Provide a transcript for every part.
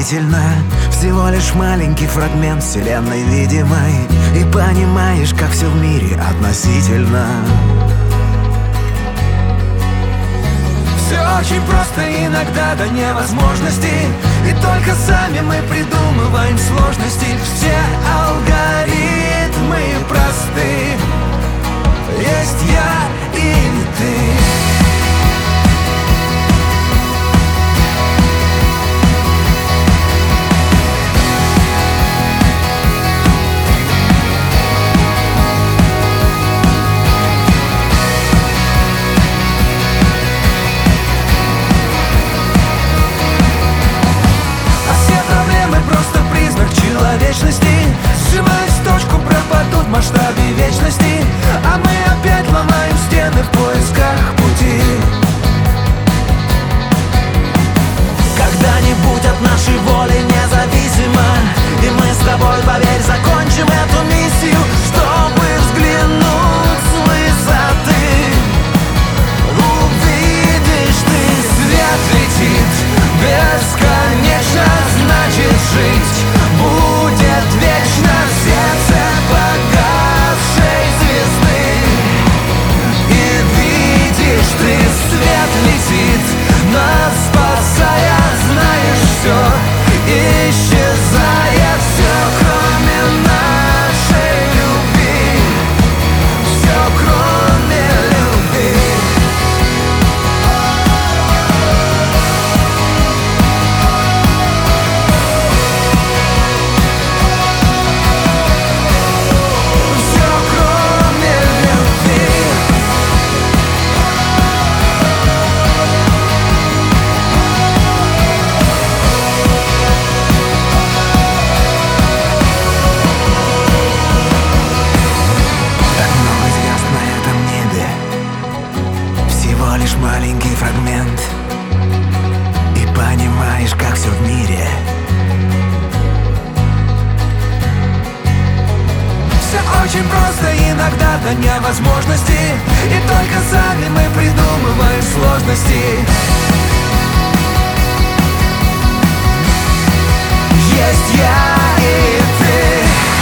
спасительно. Всего лишь маленький фрагмент вселенной видимой, и понимаешь, как все в мире относительно. Все очень просто иногда до невозможности, и только сами мы придумываем сложности. Все алгоритмы просты. Есть я и ты. Человечности, сжимаясь в точку, пропадут в масштабе вечности, а мы опять ломаем стены в поисках пути. Когда-нибудь от нашей воли независимо, и мы с тобой, поверь, закончим эту миссию, чтобы взглянуть с высоты. Увидишь ты, свет летит бесконечно, значит жить будет вечно в сердце погасшей звезды. И видишь ты, свет летит, нас спасая, знаешь, все исчезает, все кроме нашей любви, все кроме любви. Маленький фрагмент, и понимаешь, как все в мире. Все очень просто иногда до невозможности, и только сами мы придумываем сложности. Есть я и ты.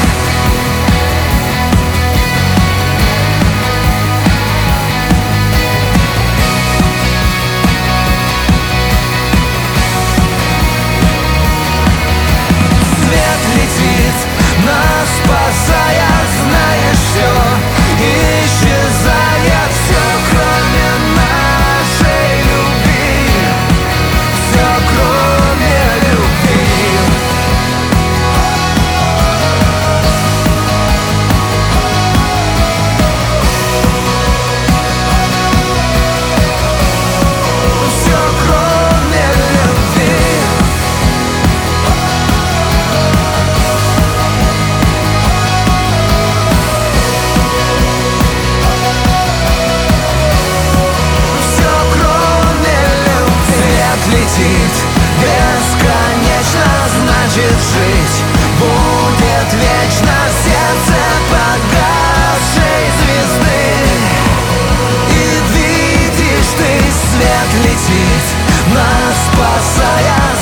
Нас спасая, знаешь, все исчезает, все кроме нашей любви, все кроме любви. Все кроме любви. Летит бесконечно, значит жить будет вечно в сердце погасшей звезды. И видишь ты, свет летит, нас спасая,